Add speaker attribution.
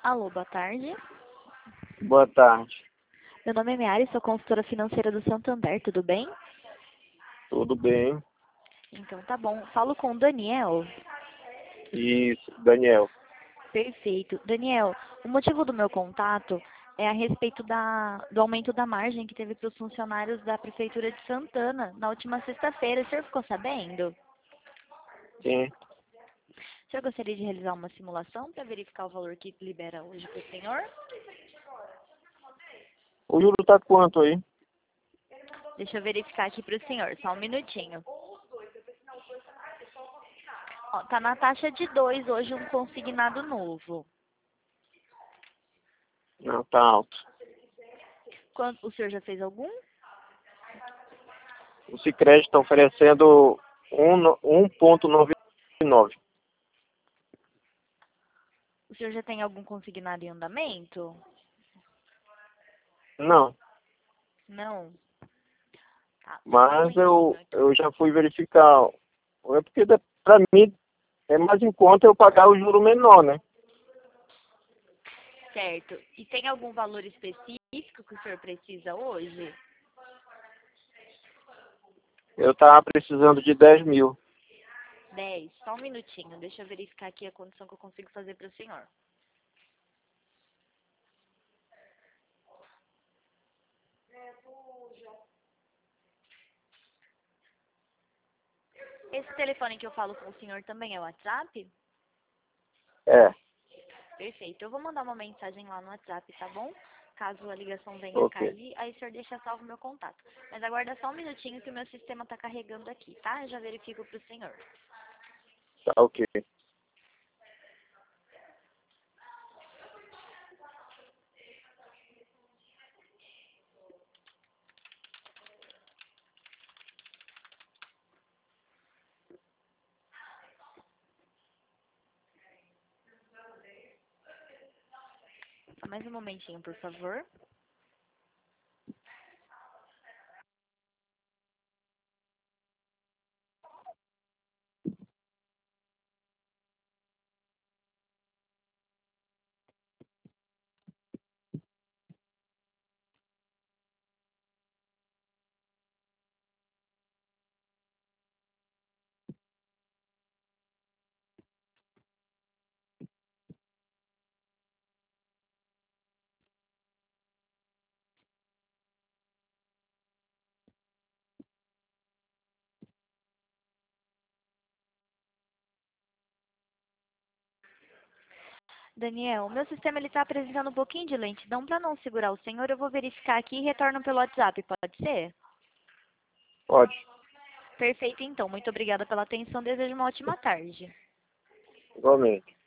Speaker 1: Alô, boa tarde.
Speaker 2: Boa tarde.
Speaker 1: Meu nome é Meara, sou consultora financeira do Santander, tudo bem?
Speaker 2: Tudo bem?
Speaker 1: Então tá bom. Falo com o Daniel.
Speaker 2: Isso, Daniel.
Speaker 1: Perfeito. Daniel, o motivo do meu contato é a respeito do aumento da margem que teve para os funcionários da Prefeitura de Santana na última sexta-feira. O senhor ficou sabendo?
Speaker 2: Sim.
Speaker 1: O senhor gostaria de realizar uma simulação para verificar o valor que libera hoje para o senhor?
Speaker 2: O juro tá quanto aí?
Speaker 1: Deixa eu verificar aqui para o senhor, só um minutinho. Ó, tá na taxa de 2 hoje um consignado novo.
Speaker 2: Não, tá alto.
Speaker 1: O senhor já fez algum?
Speaker 2: O Sicredi está oferecendo 1,99.
Speaker 1: O senhor já tem algum consignado em andamento?
Speaker 2: Não,
Speaker 1: Não. Tá, só um
Speaker 2: mas
Speaker 1: momentinho aqui.
Speaker 2: eu já fui verificar. É porque para mim é mais em conta eu pagar o juro menor, né?
Speaker 1: Certo. E tem algum valor específico que o senhor precisa hoje?
Speaker 2: Eu tava precisando de 10 mil.
Speaker 1: 10. Só um minutinho. Deixa eu verificar aqui a condição que eu consigo fazer para o senhor. Esse telefone que eu falo com o senhor também é o WhatsApp?
Speaker 2: É,
Speaker 1: Perfeito. Eu vou mandar uma mensagem lá no WhatsApp, tá bom? Caso a ligação venha a
Speaker 2: ok.
Speaker 1: cair, aí o senhor deixa salvo meu contato. Mas aguarda só um minutinho que o meu sistema está carregando aqui, tá? Eu já verifico para o senhor.
Speaker 2: Tá ok.
Speaker 1: Só mais um momentinho, por favor. Daniel, meu sistema está apresentando um pouquinho de lentidão. Para não segurar o senhor, eu vou verificar aqui e retorno pelo WhatsApp, pode ser?
Speaker 2: Pode.
Speaker 1: Perfeito, então. Muito obrigada pela atenção. Desejo uma ótima tarde.
Speaker 2: Igualmente.